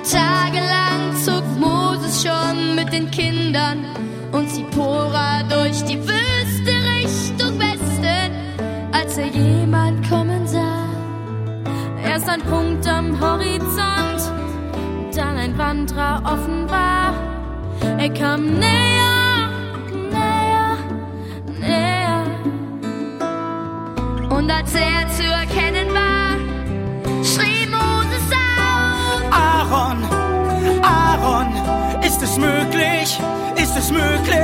Tagelang zog Moses schon mit den Kindern und Zipora durch die Wüste Richtung Westen, als er jemand kommen sah. Erst ein Punkt am Horizont, dann ein Wanderer offenbar. Er kam näher, näher, näher. Und als er zu erkennen war, schrie Moses auf: Aaron, ist es möglich? Ist es möglich?